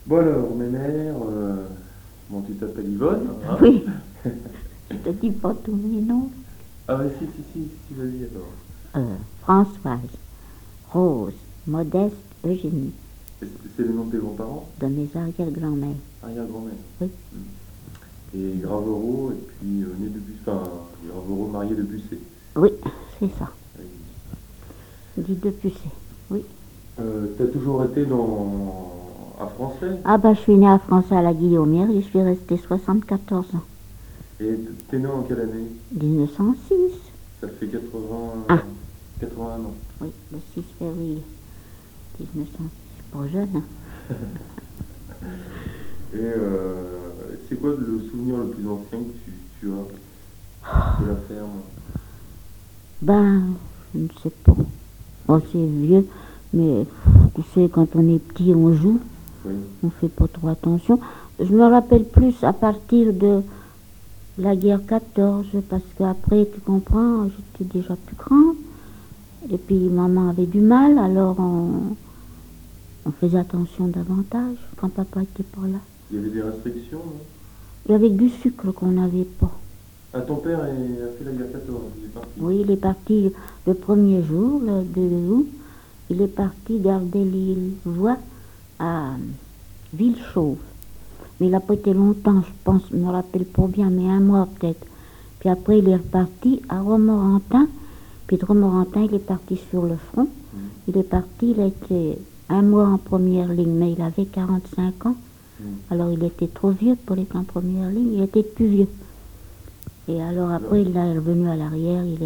Bon alors, mémère, bon, tu t'appelles Yvonne, hein? Oui, je te dis pas tous mes noms. Ah ouais, si, vas-y alors. Françoise, Rose, Modeste, Eugénie, C'est le nom de tes grands-parents? de mes arrière-grand-mères. Arrière-grand-mère. Oui, Et Gravereau, et puis né de Bussé, enfin, Gravereau marié de Bussé. oui, c'est ça. Avec- Dit de Pucé. Oui. T'as toujours été à Français? Ah bah je suis née à France à la Guillaumière et je suis restée 74 ans. Et t'es né en quelle année? 1906. Ça fait 80, Ah, 81 ans. oui, le 6 février 1906. Pas jeune, hein. Et c'est quoi le souvenir le plus ancien que tu as de la ferme? Ben, je ne sais pas. Bon, c'est vieux, mais tu sais, quand on est petit, on joue, Oui. on fait pas trop attention. Je me rappelle plus à partir de la guerre 14, parce qu'après, tu comprends, j'étais déjà plus grande. Et puis maman avait du mal, alors on faisait attention davantage quand papa était pas là. Il y avait des restrictions, non? Il y avait du sucre qu'on n'avait pas. Ah, ton père a fait la guerre 14, il est parti. Oui, il est parti le premier jour, le 2 août. Il est parti garder l'île Voie à Villechauve. Mais il n'a pas été longtemps, je pense, je ne me rappelle pas bien, mais un mois peut-être. Puis après, il est reparti à Romorantin. Puis de Romorantin, il est parti sur le front. Il est parti, il a été un mois en première ligne, mais il avait 45 ans. Alors il était trop vieux pour être en première ligne, il était plus vieux. Et alors après, il est revenu à l'arrière, il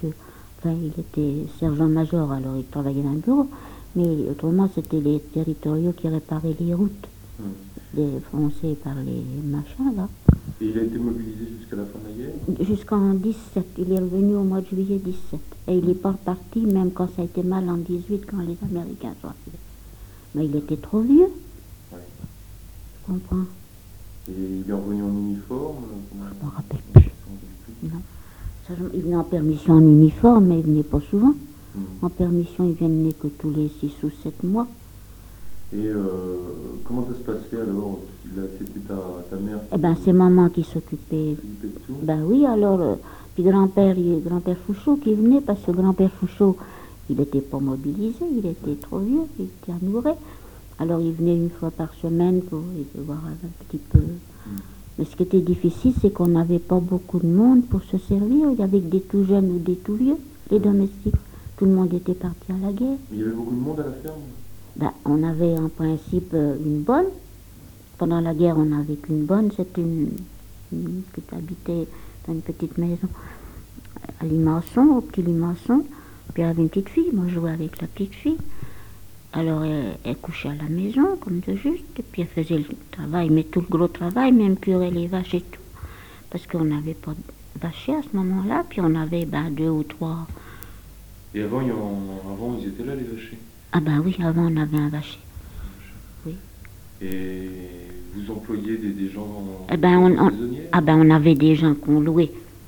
était sergent-major, alors il travaillait dans le bureau. Mais autrement, c'était les territoriaux qui réparaient les routes, défoncées par les machins, là. Et il a été mobilisé jusqu'à la fin de la guerre? Jusqu'en 17, il est revenu au mois de juillet 17. Et il n'est pas reparti, même quand ça a été mal en 18, quand les Américains sont arrivés. Mais il était trop vieux, Ouais. tu comprends? Et il est revenu en uniforme? Je ne me rappelle plus. Non. Ça, il venait en permission en uniforme, mais il venait pas souvent. En permission, il venait que tous les 6 ou 7 mois. Et comment ça se passait alors? C'était ta mère Eh ben, c'est maman qui s'occupait. s'occupait de tout? Ben oui, alors, puis grand-père Fouchot qui venait, parce que grand-père Fouchot, il n'était pas mobilisé, il était trop vieux, il était amoureux. Alors il venait une fois par semaine pour voir un petit peu. Mais ce qui était difficile, c'est qu'on n'avait pas beaucoup de monde pour se servir. Il y avait que des tout jeunes ou des tout vieux, les domestiques. Tout le monde était parti à la guerre. Mais il y avait beaucoup de monde à la ferme? Ben, on avait en principe une bonne. Pendant la guerre, on n'avait qu'une bonne. C'était une qui habitait dans une petite maison à Limaçon, au petit Limaçon. Puis elle avait une petite fille. Moi, je jouais avec la petite fille. Alors, elle couchait à la maison, comme de juste, et puis elle faisait le travail, mais tout le gros travail, même curer les vaches et tout. Parce qu'on n'avait pas de vacher à ce moment-là, puis on avait 2 ou 3. Et avant, ils étaient là, les vachers? Ah ben oui, avant on avait un vacher. Oui. Et vous employiez des gens Eh ben, saisonniers? on avait des gens qu'on louait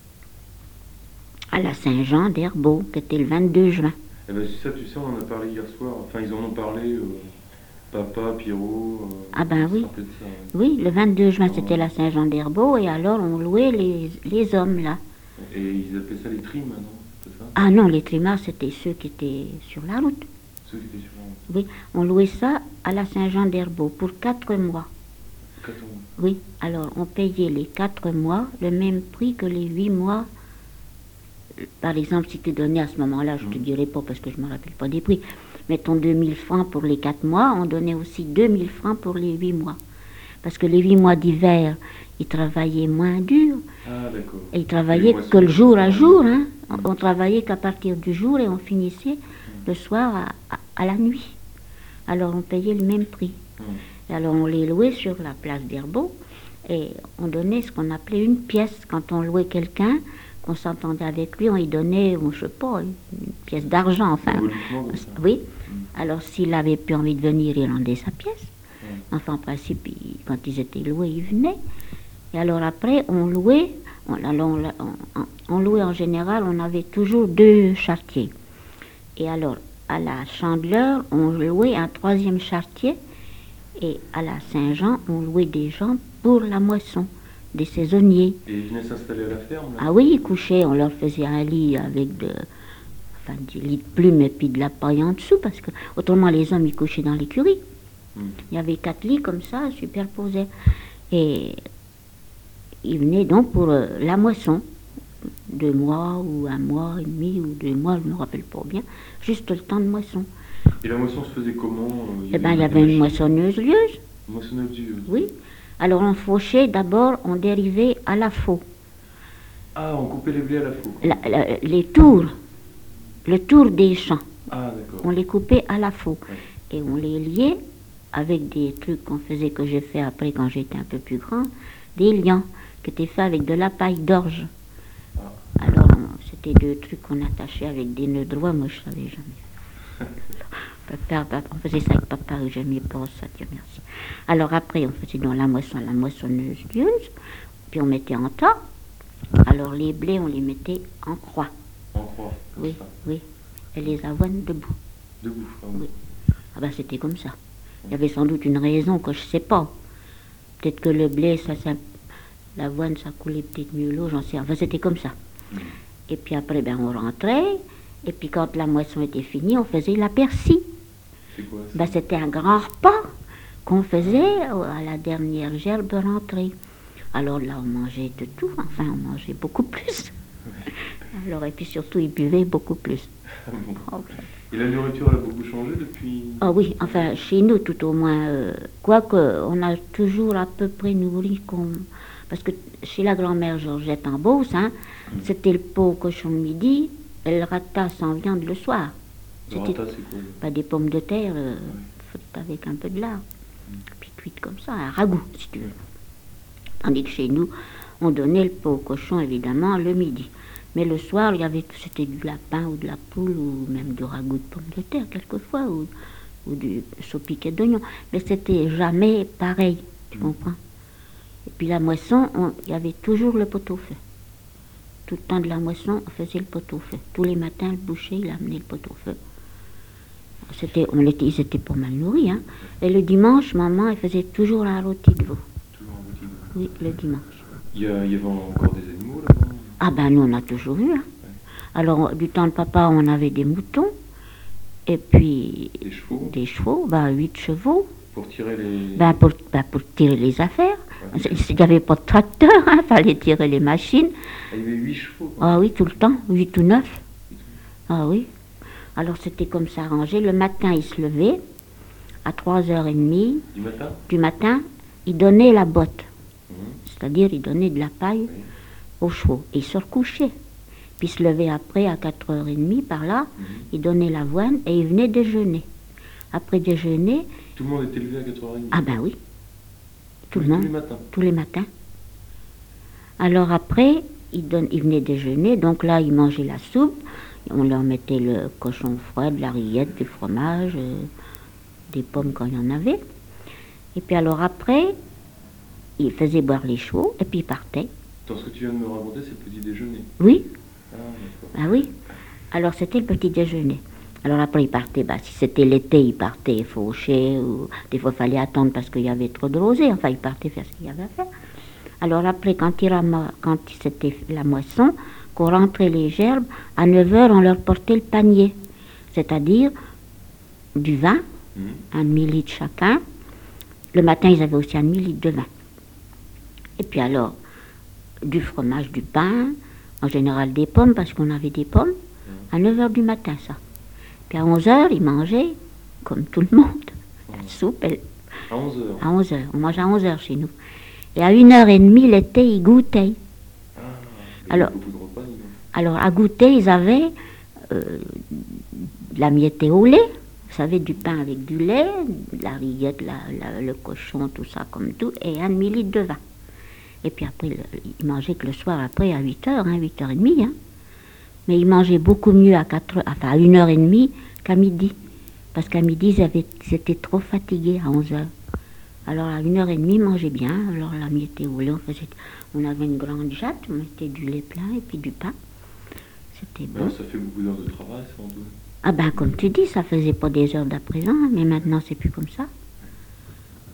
à la Saint-Jean d'Herbeau, qui était le 22 juin. Eh ben, ça, tu sais, on en a parlé hier soir. Enfin, ils en ont parlé, papa, Pierrot. Ah ben oui. Ça de ça, ouais. Oui, le 22 juin, c'était la Saint-Jean d'Herbeau, et alors on louait les hommes, là. Et ils appelaient ça les trimes, non? C'est ça? Ah non, les trimards, c'était ceux qui étaient sur la route. Ceux qui étaient sur la route. Oui, on louait ça à la Saint-Jean d'Herbeau pour 4 mois. 4 mois. Oui, alors on payait les 4 mois le même prix que les 8 mois. Par exemple, si tu donnais à ce moment-là, je ne te dirai pas parce que je ne me rappelle pas des prix, mettons 2000 francs pour les 4 mois, on donnait aussi 2000 francs pour les 8 mois. Parce que les 8 mois d'hiver, ils travaillaient moins dur. Ah, d'accord. Et ils travaillaient que le jour à jour. Hein. On travaillait qu'à partir du jour et on finissait le soir à la nuit. Alors on payait le même prix. Et alors on les louait sur la place d'Herbeau et on donnait ce qu'on appelait une pièce. Quand on louait quelqu'un, qu'on s'entendait avec lui, on lui donnait, je ne sais pas, une pièce d'argent. Enfin, oui. Alors s'il avait plus envie de venir, il rendait sa pièce. Enfin, en principe, quand ils étaient loués, ils venaient. Et alors après, on louait en général, on avait toujours 2 charretiers. Et alors, à la Chandeleur, on louait un 3e charretier Et à la Saint-Jean, on louait des gens pour la moisson, des saisonniers. Et ils venaient s'installer à la ferme là? Ah oui, ils couchaient, on leur faisait un lit avec des lits de plumes et puis de la paille en dessous, parce que autrement les hommes ils couchaient dans l'écurie. Il y avait 4 lits comme ça, superposés. Et ils venaient donc pour la moisson, 2 mois ou 1 mois et demi ou 2 mois, je ne me rappelle pas bien, juste le temps de moisson. Et la moisson se faisait comment? Eh bien, il y avait une moissonneuse-lieuse. Une moissonneuse-lieuse? Oui. Alors on fauchait d'abord, on dérivait à la faux. Ah, on coupait les blés à la faux. Les tours, le tour des champs. Ah, d'accord. On les coupait à la faux. Ouais. Et on les liait avec des trucs qu'on faisait, que j'ai fait après quand j'étais un peu plus grand, des liants qui étaient faits avec de la paille d'orge. Ah. Alors c'était 2 trucs qu'on attachait avec des nœuds droits, moi je savais jamais. On faisait ça avec papa, et j'aimais pas ça, Dieu merci. Alors après on faisait dans la moissonneuse lieuse, puis on mettait en tas. Alors les blés on les mettait en croix. En croix, comme Oui, ça. oui. Et les avoines debout. Debout, oui. Ah ben c'était comme ça. Il y avait sans doute une raison que je sais pas. Peut-être que le blé, l'avoine, ça coulait peut-être mieux l'eau, j'en sais. Enfin, c'était comme ça. Et puis après, ben, on rentrait. Et puis quand la moisson était finie, on faisait la persil. C'est quoi ça? Ben, c'était un grand repas qu'on faisait à la dernière gerbe rentrée. Alors là, on mangeait de tout. Enfin, on mangeait beaucoup plus. Alors, et puis surtout, ils buvaient beaucoup plus. Okay. Et la nourriture, elle a beaucoup changé depuis? Ah oui, enfin, chez nous, tout au moins. Quoique, on a toujours à peu près nourri comme... Parce que chez la grand-mère Georgette en Beauce, hein, c'était le pot au cochon de midi et le rata sans viande le soir. Le rata, c'est quoi? Pas des pommes de terre, faites avec un peu de lard. Puis cuites comme ça, un ragoût, si tu veux. Tandis que chez nous, on donnait le pot au cochon, évidemment, le midi. Mais le soir, c'était du lapin ou de la poule ou même du ragoût de pommes de terre, quelquefois, ou du saupiquet d'oignon. Mais c'était jamais pareil, tu comprends? Et puis la moisson, il y avait toujours le pot-au-feu. Tout le temps de la moisson, on faisait le pot-au-feu. Tous les matins, le boucher, il amenait le pot-au-feu. Ils étaient pas mal nourris, hein. Et le dimanche, maman, elle faisait toujours un rôti de veau. Toujours un rôti de veau? Oui, le dimanche. Il y avait encore des animaux là-bas? Ah ben nous, on a toujours eu, hein. Alors, du temps de papa, on avait des moutons. Et puis... Des chevaux? Des chevaux, 8 chevaux. Pour tirer les... Pour tirer les affaires. Ouais. Il n'y avait pas de tracteur, il fallait tirer les machines. Il y avait 8 chevaux? Quoi. Ah oui, tout le temps, 8 ou 9. Ah oui. Alors c'était comme ça arrangé. Le matin, il se levait à 3h30. Du matin, il donnait la botte. C'est-à-dire, il donnait de la paille aux chevaux. Et il se recouchait. Puis il se levait après à 4h30, par là. Il donnait l'avoine et il venait déjeuner. Après déjeuner... Tout le monde était levé à 4h30? Ah ben oui. Tout le monde. Tous les matins? Tous les matins. Alors après, il venait déjeuner. Donc là, il mangeait la soupe. On leur mettait le cochon frais, de la rillette, du fromage, des pommes quand il y en avait. Et puis alors après, il faisait boire les chevaux et puis il partait. Dans ce que tu viens de me raconter, c'est le petit déjeuner? Oui. Ah, d'accord. Ah oui. Alors c'était le petit déjeuner. Alors après il partait, si c'était l'été, il partait faucher, ou des fois il fallait attendre parce qu'il y avait trop de rosée. Enfin, il partait faire ce qu'il y avait à faire. Alors après, quand c'était la moisson, qu'on rentrait les gerbes, à 9h, on leur portait le panier. C'est-à-dire du vin, un demi-litre chacun. Le matin, ils avaient aussi un demi-litre de vin. Et puis alors, du fromage, du pain, en général des pommes, parce qu'on avait des pommes, à 9h du matin, ça. Puis à 11h, ils mangeaient, comme tout le monde, la soupe. À 11h? À 11h. On mangeait à 11h chez nous. Et à 1h30 l'été, ils goûtaient. Alors, à goûter, ils avaient de la mietée au lait, vous savez, du pain avec du lait, de la rillette, le cochon, tout ça comme tout, et un demi-litre de vin. Et puis après, ils mangeaient que le soir après à 8h, 8h30. Hein. Mais ils mangeaient beaucoup mieux à 1h30 qu'à midi. Parce qu'à midi, ils étaient trop fatigués à 11h. Alors à 1h30, ils mangeaient bien. Alors la mietée au lait, on avait une grande jatte, on mettait du lait plein et puis du pain. C'était bon. Ça fait beaucoup d'heures de travail, sans doute. Ah ben, comme tu dis, ça faisait pas des heures d'à présent, mais maintenant c'est plus comme ça.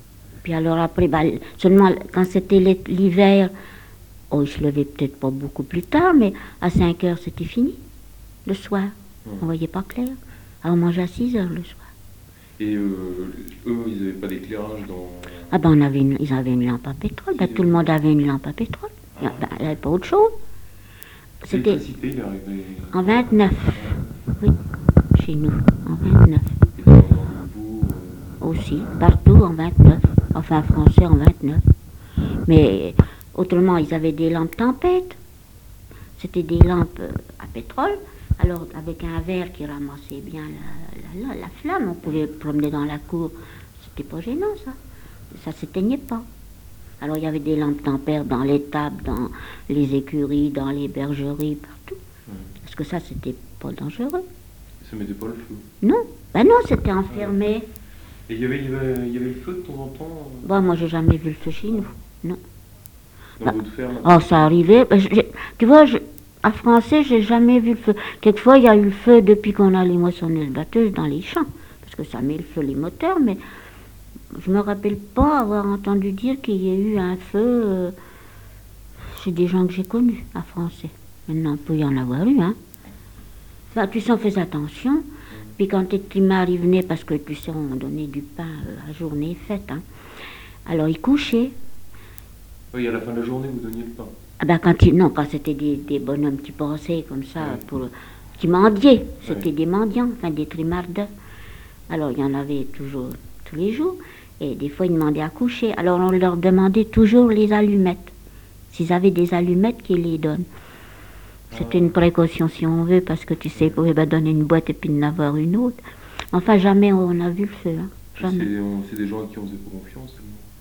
Puis alors après, seulement quand c'était l'hiver, oh, ils se levaient peut-être pas beaucoup plus tard, mais à 5 heures, c'était fini, le soir. On voyait pas clair. Alors on mangeait à 6 heures le soir. Et eux, ils n'avaient pas d'éclairage dans... Ah ben ils avaient une lampe à pétrole, tout le monde avait une lampe à pétrole. Il n'y avait pas autre chose. C'était L'électricité, il est arrivé... en 29, oui, chez nous, en 29. Et dans le bout, Aussi, partout en 29, enfin français en 29. Mais autrement, ils avaient des lampes tempête. C'était des lampes à pétrole. Alors, avec un verre qui ramassait bien la flamme, on pouvait promener dans la cour. C'était pas gênant, ça. Ça s'éteignait pas. Alors, il y avait des lampes tempête dans les tables, dans les écuries, dans les bergeries, partout. Parce que ça, c'était pas dangereux. ça mettait pas le feu. Non, ben non, c'était enfermé. Et il y avait le feu de temps en temps Bon, moi, j'ai jamais vu le feu chez nous. Non. dans votre ferme? Oh, ça arrivait. Tu vois, à Français, j'ai jamais vu le feu. Quelquefois, il y a eu le feu depuis qu'on a les moissonneuses batteuses dans les champs. Parce que ça met le feu les moteurs, mais je me rappelle pas avoir entendu dire qu'il y ait eu un feu chez des gens que j'ai connus à Français. Maintenant, il peut y en avoir eu, hein. Enfin, tu sais, on faisait attention. Puis quand les climat venaient, parce que tu sais, on donnait du pain à journée faite, hein. Alors, ils couchaient. Oui, à la fin de la journée, vous donniez le pain. Ah ben quand c'était des bonhommes qui passaient comme ça, qui mendiaient, c'était des mendiants, enfin des trimardeurs. Alors il y en avait toujours, tous les jours, et des fois ils demandaient à coucher. Alors on leur demandait toujours les allumettes. S'ils avaient des allumettes, qu'ils les donnent. C'est une précaution si on veut, parce que tu sais, ils pouvaient donner une boîte et puis en avoir une autre. Enfin jamais on a vu le feu, hein. Jamais. C'est des gens à qui on faisait pas confiance.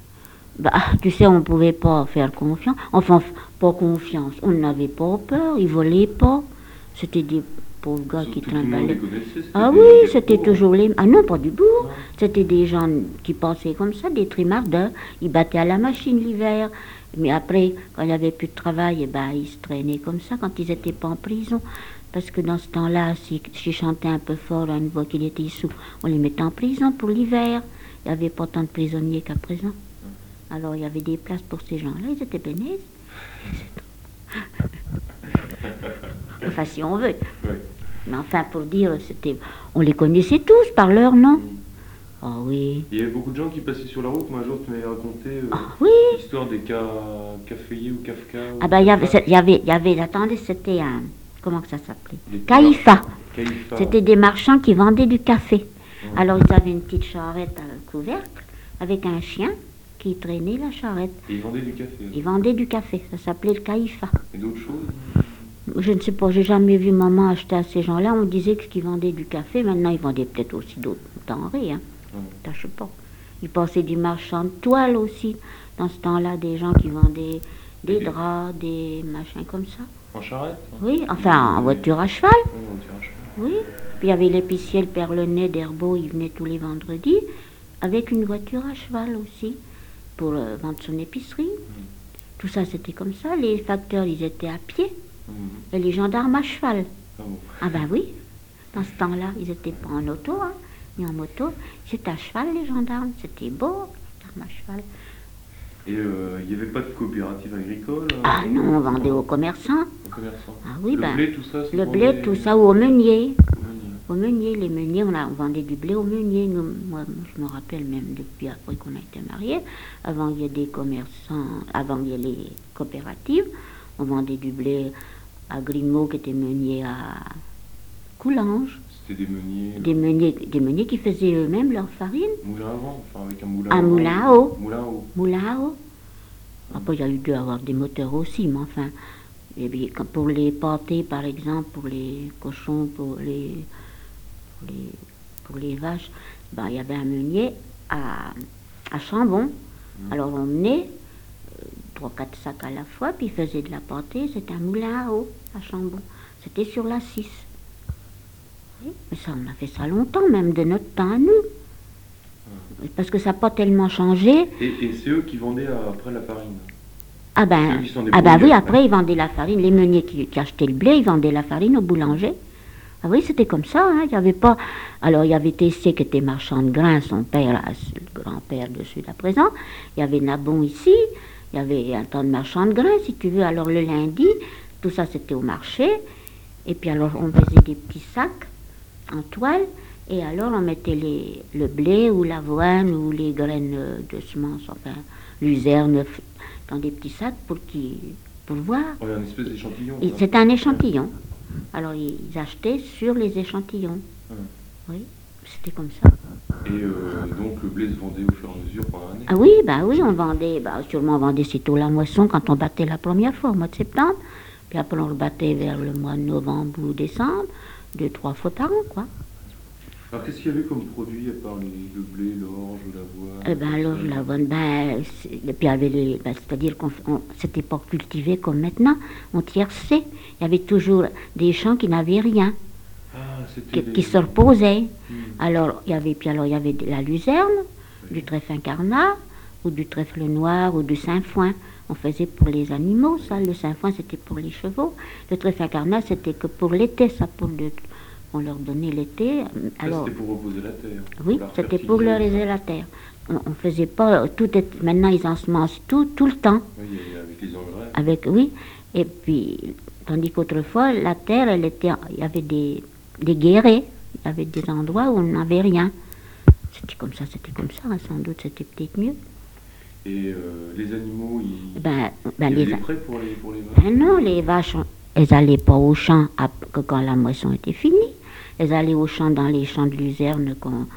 Tu sais, on ne pouvait pas faire confiance. Enfin, pas confiance. On n'avait pas peur, ils volaient pas. C'était des pauvres gars qui trimballaient. Ah oui, c'était toujours les... Ah non, pas du bourg. C'était des gens qui passaient comme ça, des trimardeurs. Ils battaient à la machine l'hiver. Mais après, quand il n'y avait plus de travail, ils se traînaient comme ça quand ils n'étaient pas en prison. Parce que dans ce temps-là, si chantaient un peu fort à une voix qu'il était sous, on les mettait en prison pour l'hiver. Il n'y avait pas tant de prisonniers qu'à présent. Alors il y avait des places pour ces gens-là, ils étaient bénis. Enfin, si on veut. Oui. Mais enfin, pour dire, on les connaissait tous par leur nom. Ah oui. Il y avait beaucoup de gens qui passaient sur la route. Moi, un jour, tu m'avais raconté l'histoire des caféiers ou Kafka. Ah ben, il y avait, attendez, c'était un, comment que ça s'appelait? Caïfa. C'était des marchands qui vendaient du café. Alors, ils avaient une petite charrette à couvercle avec un chien qui traînait la charrette. Et ils vendaient du café. Ils vendaient du café, ça s'appelait le caïfa. Et d'autres choses? Je ne sais pas, j'ai jamais vu maman acheter à ces gens-là. On disait qu'ils vendaient du café, maintenant ils vendaient peut-être aussi d'autres denrées, hein. Je sais pas. Ils passaient du marchand de toile aussi, dans ce temps-là, des gens qui vendaient des draps, des machins comme ça. En charrette? Oui, enfin en voiture à cheval. Oui, en voiture à cheval. Oui, puis il y avait l'épicier, le père Lenet d'Herbeau, il venait tous les vendredis, avec une voiture à cheval aussi, pour vendre son épicerie. Tout ça, c'était comme ça. Les facteurs, ils étaient à pied. Et les gendarmes à cheval. Ah ben oui, dans ce temps-là, ils n'étaient pas en auto, hein, ni en moto. C'était à cheval, les gendarmes. C'était beau, les gendarmes à cheval. Et il n'y avait pas de coopérative agricole? Ah non, on vendait aux commerçants. Aux commerçants. Ah oui, le blé, tout ça? Le blé, tout ça, ou aux meuniers. Au meunier, les meuniers, on vendait du blé aux meuniers. Moi, je me rappelle même depuis après qu'on a été mariés, avant il y ait des commerçants, avant il y ait les coopératives, on vendait du blé à Grimaud qui était meunier à Coulanges. C'était des meuniers? Des meuniers qui faisaient eux-mêmes leur farine. Moulin à vent, enfin avec un moulin. Un moulin à eau. Moulin à eau. Après, il y a eu dû avoir des moteurs aussi, mais enfin, et bien, pour les pâtés, par exemple, pour les cochons, pour les vaches, il y avait un meunier à Chambon. Alors on menait 3-4 sacs à la fois, puis il faisait de la pâtée. C'était un moulin à eau à Chambon. C'était sur la 6. Oui, mais ça, on a fait ça longtemps, même de notre temps à nous. Parce que ça n'a pas tellement changé. Et c'est eux qui vendaient après la farine? Oui, après ils vendaient la farine. Les meuniers qui achetaient le blé, ils vendaient la farine au boulanger. Ah oui, c'était comme ça, hein. Il y avait pas... Alors, il y avait Tessier qui était marchand de grains, son père, là, le grand-père de celui-là présent. Il y avait Nabon ici, il y avait un tas de marchands de grains, si tu veux. Alors, le lundi, tout ça, c'était au marché. Et puis, alors, on faisait des petits sacs en toile. Et alors, on mettait le blé ou l'avoine ou les graines de semences, enfin, luzerne, dans des petits sacs pour voir. Ouais, un espèce d'échantillon. C'était un échantillon. Alors, ils achetaient sur les échantillons. Oui, c'était comme ça. Et donc, le blé se vendait au fur et à mesure pendant l'année. Ah oui, on vendait, sûrement on vendait sitôt la moisson quand on battait la première fois, au mois de septembre. Puis après, on le battait vers le mois de novembre ou décembre, 2-3 fois par an, quoi. Alors, qu'est-ce qu'il y avait comme produit à part le blé, l'orge, l'avoine? Eh ben, l'orge, l'avoine, et puis il y avait c'est-à-dire qu'on c'était pas cultivé comme maintenant, on tierçait. Il y avait toujours des champs qui n'avaient rien, qui se reposaient. Alors, il y avait de la luzerne, du trèfle incarnat, ou du trèfle noir, ou du sainfoin. On faisait pour les animaux, ça. Le sainfoin, c'était pour les chevaux. Le trèfle incarnat, c'était que pour l'été, ça, on leur donnait l'été. Alors, c'était pour reposer la terre. Oui, c'était pour reposer la terre. On faisait pas maintenant ils ensemencent tout le temps. Oui, avec les engrais. Oui, et puis tandis qu'autrefois la terre, il y avait des guérets, il y avait des endroits où on n'avait rien. C'était comme ça, hein, sans doute c'était peut-être mieux. Et les animaux, ils les étaient prêts pour les vaches? Non, les vaches, elles n'allaient pas au champ quand la moisson était finie. Elles allaient au champ, dans les champs de luzerne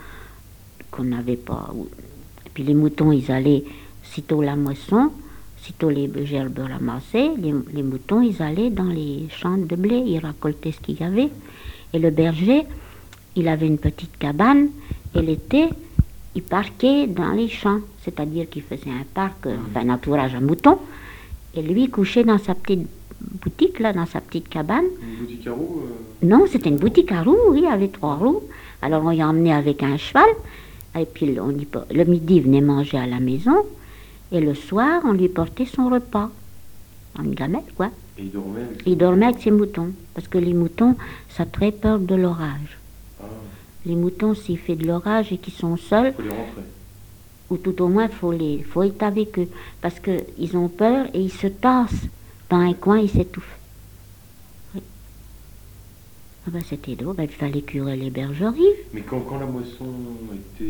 qu'on n'avait pas. Et puis les moutons, ils allaient, sitôt la moisson, sitôt les gerbes ramassaient, les moutons, ils allaient dans les champs de blé, ils récoltaient ce qu'il y avait. Et le berger, il avait une petite cabane, et l'été, il parquait dans les champs, c'est-à-dire qu'il faisait un parc, un entourage à moutons, et lui, il couchait dans sa petite boutique, là, dans sa petite cabane. Une boutique à roues Non, c'était une boutique à roues, oui, avec 3 roues. Alors, on y emmenait avec un cheval, et puis le midi, il venait manger à la maison, et le soir, on lui portait son repas, en une gamelle, quoi. Et il dormait avec ses moutons, parce que les moutons, ça a très peur de l'orage. Ah. Les moutons, s'il fait de l'orage et qu'ils sont seuls, il faut les rentrer. Ou tout au moins, faut être avec eux, parce qu'ils ont peur et ils se tassent dans un coin, ils s'étouffent. Oui. Ah ben, c'était drôle, il fallait curer les bergeries. Mais quand la moisson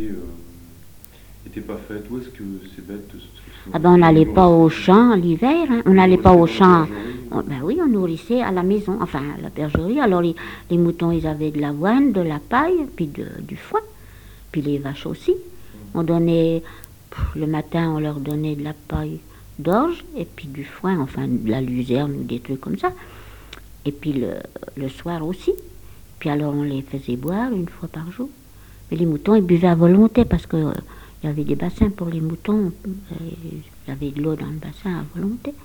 était pas faite, où est-ce que ces bêtes on n'allait pas au champ l'hiver, hein. On n'allait pas au champ. Oui, on nourrissait à la maison, enfin à la bergerie. Alors les moutons, ils avaient de l'avoine, de la paille, puis du foin, puis les vaches aussi. On donnait, le matin, on leur donnait de la paille d'orge, et puis du foin, enfin de la luzerne ou des trucs comme ça. Et puis le soir aussi. Puis alors on les faisait boire 1 fois par jour. Mais les moutons, ils buvaient à volonté, parce que il y avait des bassins pour les moutons. Il y avait de l'eau dans le bassin à volonté.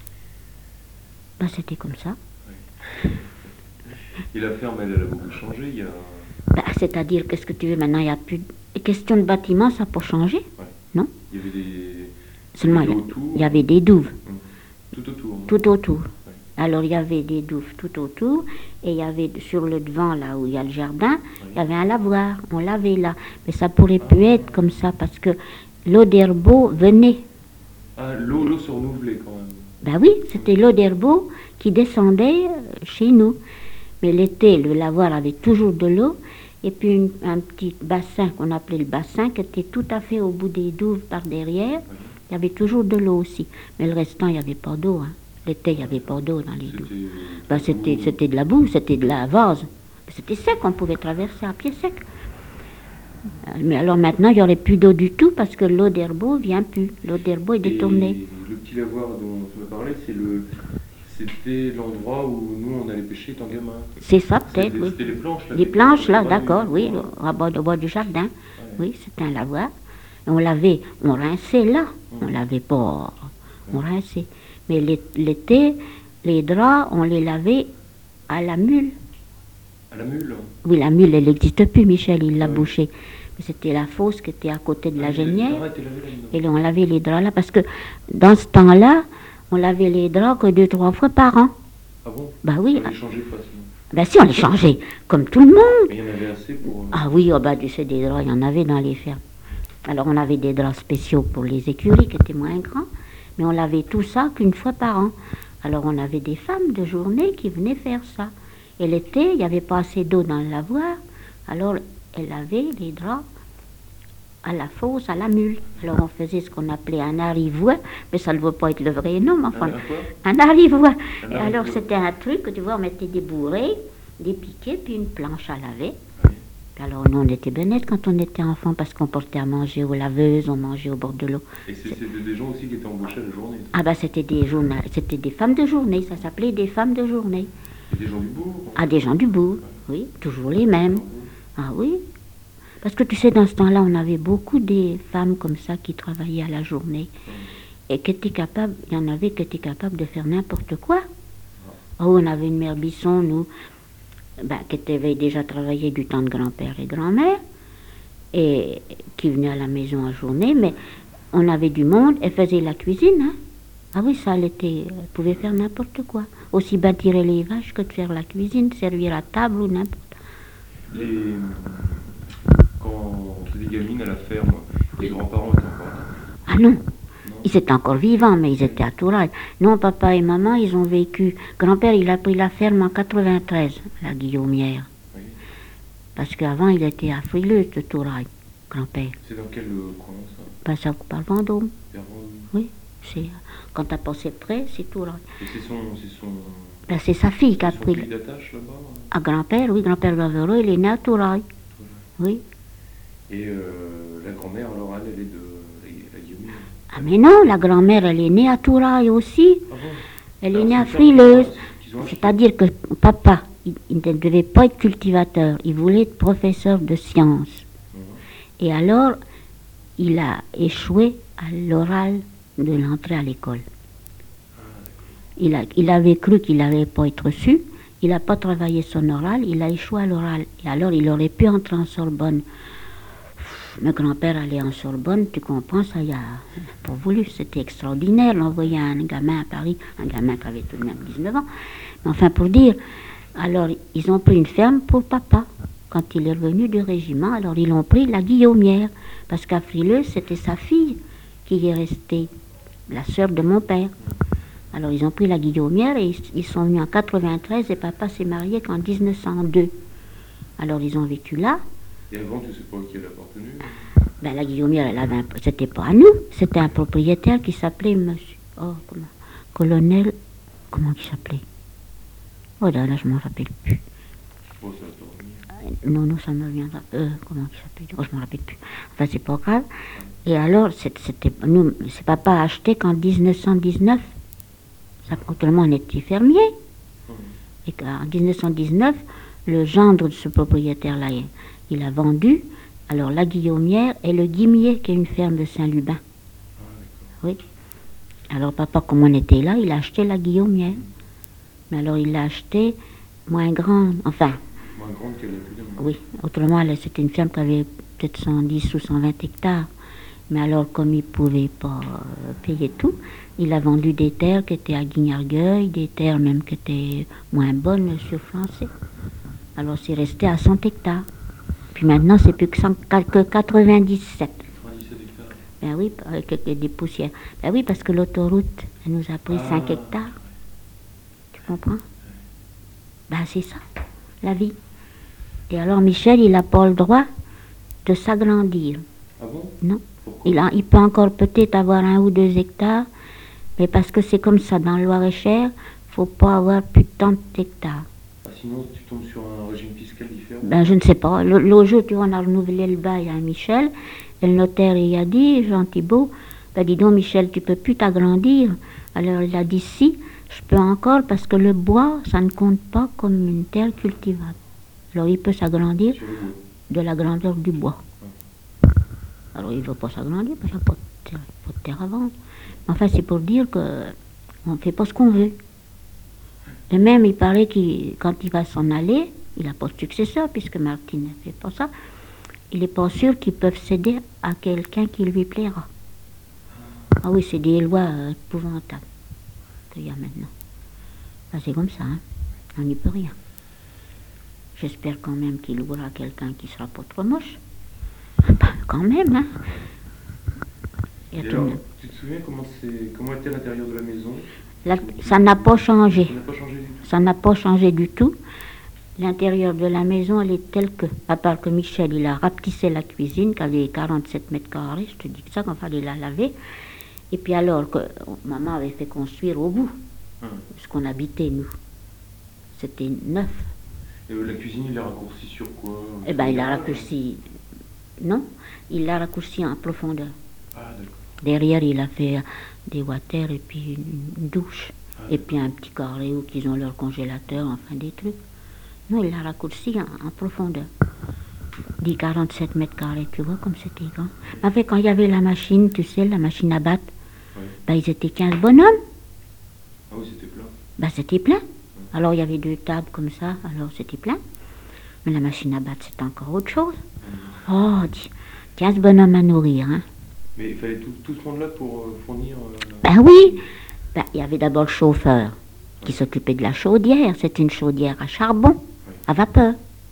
C'était comme ça. Oui. Et la ferme, elle a beaucoup changé. Il y a... c'est-à-dire, qu'est-ce que tu veux maintenant? Il n'y a plus de question de bâtiment, ça n'a pas changé. Ouais. Non? Il y avait Seulement, il y avait des douves. Tout autour. Hein. Tout autour. Ouais. Alors, il y avait des douves tout autour, et il y avait sur le devant, là où il y a le jardin, il y avait un lavoir. On lavait là. Mais ça pourrait plus être comme ça, parce que l'eau d'herbeau venait. Ah, l'eau se renouvelait quand même. Oui, c'était l'eau d'herbeau qui descendait chez nous. Mais l'été, le lavoir avait toujours de l'eau, et puis un petit bassin qu'on appelait le bassin, qui était tout à fait au bout des douves par derrière. Oui. Il y avait toujours de l'eau aussi. Mais le restant, il n'y avait pas d'eau. Hein. L'été, il n'y avait pas d'eau dans les douves. C'était de la boue, c'était de la vase. C'était sec, on pouvait traverser à pied sec. Mais alors maintenant, il n'y aurait plus d'eau du tout, parce que l'eau d'herbeau ne vient plus. L'eau d'herbeau est détournée. Et le petit lavoir dont tu me parlais, c'était l'endroit où nous, on allait pêcher étant gamin. C'est ça, peut-être, oui. C'était les planches, là. Les planches, là, d'accord, oui, au bord du jardin. Ouais. Oui, c'était un lavoir. On rinçait là. On lavait pas, on rinçait. Mais l'été, les draps, on les lavait à la mule. À la mule? Oui, la mule, elle n'existe plus, Michel, il l'a bouchée. C'était la fosse qui était à côté de la génière. Et là, on lavait les draps là, parce que dans ce temps-là, on lavait les draps que 2-3 fois par an. Ah bon? Oui. On les changeait pas, Ben si, on les changeait, comme tout le monde. Mais il y en avait assez pour... Ah oui, oh ben, tu sais, des draps, il y en avait dans les fermes. Alors on avait des draps spéciaux pour les écuries qui étaient moins grands, mais on lavait tout ça qu'une fois par an. Alors on avait des femmes de journée qui venaient faire ça. Et l'été, il n'y avait pas assez d'eau dans le lavoir, alors elle lavait les draps à la fosse, à la mule. Alors on faisait ce qu'on appelait un arrivois, mais ça ne veut pas être le vrai nom, mais enfin, un arrivois. Et alors c'était un truc, tu vois, on mettait des bourrées, des piquets, puis une planche à laver. Alors nous, on était bêtes quand on était enfants parce qu'on portait à manger aux laveuses, on mangeait au bord de l'eau. Et c'était des gens aussi qui étaient embauchés à la journée? Ah ben c'était des femmes de journée, ça s'appelait des femmes de journée. Et des gens du bourg? Ah, des gens du bourg, oui, toujours les mêmes. Ah oui, parce que tu sais, dans ce temps-là, on avait beaucoup des femmes comme ça qui travaillaient à la journée et qui étaient capables, il y en avait qui étaient capables de faire n'importe quoi. Oh, on avait une mère Bisson, nous, qui avait déjà travaillé du temps de grand-père et grand-mère, et qui venait à la maison en journée, mais on avait du monde, elle faisait la cuisine, hein. Ah oui, ça, elle pouvait faire n'importe quoi. Aussi bien tirer les vaches que de faire la cuisine, servir la table ou n'importe. Quand tu dis gamine à la ferme, les grands-parents étaient encore là? Ah non, ils étaient encore vivants, mais ils étaient à Touraille. Non, papa et maman, ils ont vécu. Grand-père, il a pris la ferme en 93, la Guillaumière. Oui. Parce qu'avant, il était à Frileuse de Touraille, grand-père. C'est dans quel coin ça? Pas ça, par Vendôme. Vers Vendôme. Oui, c'est quand t'as passé près, c'est Touraille. Et C'est sa fille qui a pris. Son fil d'attache là-bas? Ah, grand-père, oui, grand-père Lavereux, il est né à Touraille. Oui. Et la grand-mère, alors elle est de la Guillaumière? Ah mais non, la grand-mère, elle est née à Touraille aussi. Ah bon? Elle est née à Frileuse. C'est-à-dire que papa, il ne devait pas être cultivateur, il voulait être professeur de sciences. Et alors, il a échoué à l'oral de l'entrée à l'école. Il avait cru qu'il n'allait pas être reçu, il n'a pas travaillé son oral, il a échoué à l'oral. Et alors, il aurait pu entrer en Sorbonne. Le grand-père allait en Sorbonne, tu comprends, ça y a pas voulu, c'était extraordinaire, d'envoyer un gamin à Paris, un gamin qui avait tout de même 19 ans. Mais enfin, pour dire, alors, ils ont pris une ferme pour papa. Quand il est revenu du régiment, alors ils l'ont pris la Guillaumière, parce qu'à Frileuse, c'était sa fille qui est restée, la sœur de mon père. Alors, ils ont pris la Guillaumière et ils sont venus en 93 et papa s'est marié qu'en 1902. Alors, ils ont vécu là. Et avant, tu sais pas qui elle appartenait? Ben, la Guillaumière, c'était pas à nous, c'était un propriétaire qui s'appelait monsieur, colonel, comment il s'appelait? Oh là, je m'en rappelle plus. Bon, ça va te Non, ça me reviendra. Comment il s'appelle? Oh, je m'en rappelle plus. Enfin, c'est pas grave. Et alors, c'est papa a acheté qu'en 1919. Autrement, on était fermier. Et qu'en 1919, le gendre de ce propriétaire-là, il a vendu, alors la Guillaumière et le Guimier, qui est une ferme de Saint-Lubin. Oui. Alors papa, comme on était là, il a acheté la Guillaumière. Mais alors il l'a acheté moins grande, enfin. Moins grande qu'elle est plus. Oui, autrement, c'était une ferme qui avait peut-être 110 ou 120 hectares. Mais alors, comme il ne pouvait pas payer tout, il a vendu des terres qui étaient à Guignargueil, des terres même qui étaient moins bonnes sur Français. Alors c'est resté à 100 hectares. Puis maintenant, c'est plus que 97. 97 hectares. Ben oui, avec des poussières. Ben oui, parce que l'autoroute, elle nous a pris 5 hectares. Tu comprends? Ben c'est ça, la vie. Et alors Michel, il n'a pas le droit de s'agrandir. Ah bon? Non. Il peut encore peut-être avoir 1 ou 2 hectares, mais parce que c'est comme ça dans le Loir-et-Cher, il ne faut pas avoir plus de tant hectares. Ah, sinon, tu tombes sur un régime fiscal différent? Ben, je ne sais pas. L'autre jour, tu vois, on a renouvelé le bail à Michel, et le notaire, il a dit, Jean Thibault, ben dis donc, Michel, tu ne peux plus t'agrandir. Alors, il a dit, si, je peux encore, parce que le bois, ça ne compte pas comme une terre cultivable. Alors, il peut s'agrandir de la grandeur du bois. Alors, il ne veut pas s'agrandir, parce qu'il n'y a pas de terre à vendre. Enfin, c'est pour dire qu'on ne fait pas ce qu'on veut. Et même, il paraît que quand il va s'en aller, il n'a pas de successeur, puisque Martine ne fait pas ça, il n'est pas sûr qu'ils peuvent céder à quelqu'un qui lui plaira. Ah oui, c'est des lois épouvantables qu'il y a maintenant. Ben, c'est comme ça, hein. On n'y peut rien. J'espère quand même qu'il louera quelqu'un qui sera pas trop moche. Ben, quand même, hein. Et alors, tu te souviens comment était l'intérieur de la maison? Ça n'a pas changé. Ça n'a pas changé du tout. Ça n'a pas changé du tout. L'intérieur de la maison, elle est telle que, à part que Michel, il a rapetissé la cuisine, qui avait 47 mètres carrés, je te dis que ça, qu'il fallait la laver. Et puis alors que maman avait fait construire au bout, ce qu'on habitait, nous. C'était neuf. Et la cuisine, il l'a raccourci sur quoi? Eh bien, il l'a raccourci... Non, il l'a raccourci en profondeur. Ah, d'accord. Derrière, il a fait des water et puis une douche. Et puis un petit carré où ils ont leur congélateur, enfin des trucs. Non, il l'a raccourci en profondeur. Dit 47 mètres carrés, tu vois, comme c'était grand. En fait, quand il y avait la machine, tu sais, la machine à battre, ben, ils étaient 15 bonhommes. Ah oui, c'était plein. Ben, c'était plein. Alors, il y avait 2 tables comme ça, alors c'était plein. Mais la machine à battre, c'était encore autre chose. Oh, 15 bonhommes à nourrir, hein. Mais il fallait tout ce monde-là pour fournir... Ben oui. Ben, il y avait d'abord le chauffeur qui s'occupait de la chaudière. C'était une chaudière à charbon, à vapeur.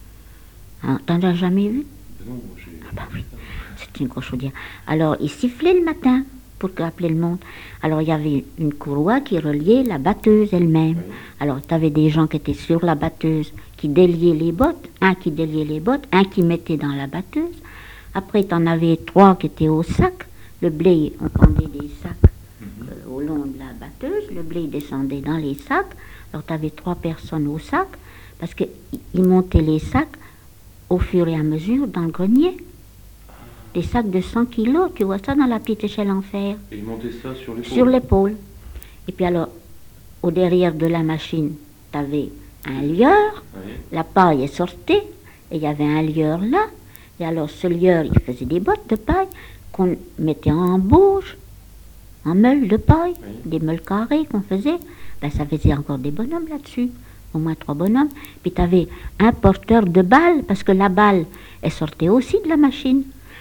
Hein, t'en as jamais vu? Non, j'ai... Ah ben oui, c'était une grosse chaudière. Alors, il sifflait le matin pour appeler le monde. Alors, il y avait une courroie qui reliait la batteuse elle-même. Alors, tu avais des gens qui étaient sur la batteuse, qui déliaient les bottes. Un qui déliait les bottes, un qui mettait dans la batteuse. Après, tu en avais 3 qui étaient au sac. Le blé, on pendait des sacs au long de la batteuse. Le blé descendait dans les sacs. Alors, tu avais 3 personnes au sac, parce qu'ils montaient les sacs au fur et à mesure dans le grenier. Des sacs de 100 kilos, tu vois ça dans la petite échelle en fer. Et ils montaient ça sur l'épaule? Sur l'épaule. Et puis alors, au derrière de la machine, tu avais un lieur. La paille sortait, et il y avait un lieur là. Et alors, ce lieur, il faisait des bottes de paille qu'on mettait en bouche, en meule de paille, des meules carrées qu'on faisait. Ben, ça faisait encore des bonhommes là-dessus, au moins 3 bonhommes. Puis tu avais un porteur de balles, parce que la balle, elle sortait aussi de la machine.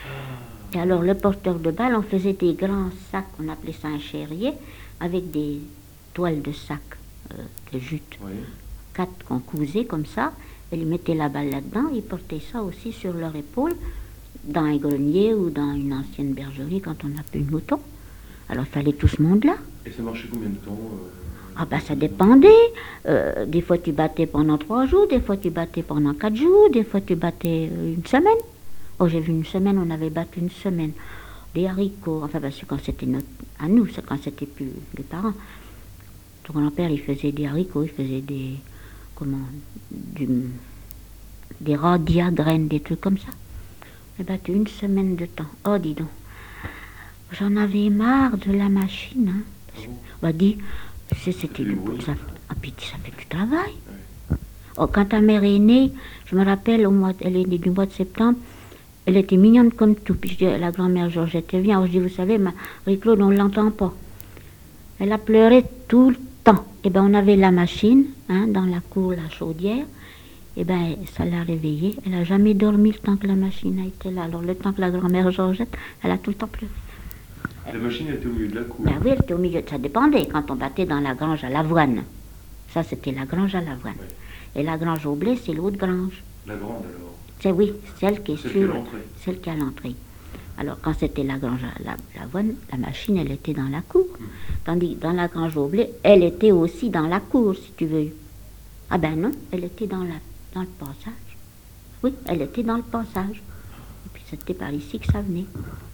Et alors, le porteur de balles, on faisait des grands sacs, on appelait ça un chérier, avec des toiles de sac de jute. 4 qu'on cousait comme ça, et ils mettaient la balle là-dedans, ils portaient ça aussi sur leur épaule, dans un grenier ou dans une ancienne bergerie quand on n'a plus de moutons. Alors, il fallait tout ce monde-là. Et ça marchait combien de temps Ah ben, ça dépendait. Des fois, tu battais pendant 3 jours, des fois, tu battais pendant 4 jours, des fois, tu battais une semaine. Oh, j'ai vu une semaine, on avait battu une semaine. Des haricots, enfin, parce que quand c'était à nous, c'est quand c'était plus les parents. Ton grand-père, il faisait des haricots, il faisait des radis à graines, des trucs comme ça. J'ai battu une semaine de temps. Oh, dis donc. J'en avais marre de la machine. Hein. On va dire, c'était du ça, puis ça fait du travail. Oh, quand ta mère est née, je me rappelle, elle est née du mois de septembre, elle était mignonne comme tout. Puis je dis, la grand-mère Georgette, elle vient. Alors je dis, vous savez, Marie-Claude, on ne l'entend pas. Elle a pleuré tout le temps. Et bien, on avait la machine, hein, dans la cour, la chaudière. Et bien, ça l'a réveillée. Elle n'a jamais dormi le temps que la machine a été là. Alors, le temps que la grand-mère Georgette, elle a tout le temps pleuré. La machine était au milieu de la cour? Ben oui, elle était au milieu. Ça dépendait. Quand on battait dans la grange à l'avoine. Ça, c'était la grange à l'avoine. Et la grange au blé, c'est l'autre grange. La grande, alors? C'est oui, celle qui est sur... Celle qui est à l'entrée. Alors, quand c'était la grange à l'avoine, la machine, elle était dans la cour. Tandis que dans la grange au blé, elle était aussi dans la cour, si tu veux. Ah ben non, elle était dans le passage. Oui, elle était dans le passage. Et puis, c'était par ici que ça venait.